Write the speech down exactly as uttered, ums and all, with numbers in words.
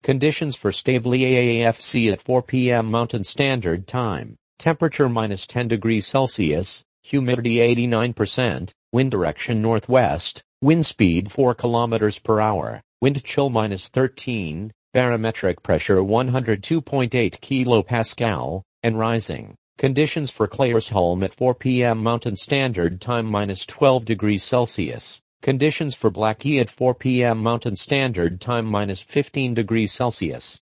Conditions for Stavely A A F C at four p m Mountain Standard Time. Temperature minus ten degrees Celsius, humidity eighty-nine percent, wind direction northwest, wind speed four kilometers per hour, wind chill minus thirteen, barometric pressure one hundred two point eight kilopascal, and rising. Conditions for Claresholm at four p m Mountain Standard Time minus twelve degrees Celsius. Conditions for Blackheath at four p m Mountain Standard Time minus fifteen degrees Celsius.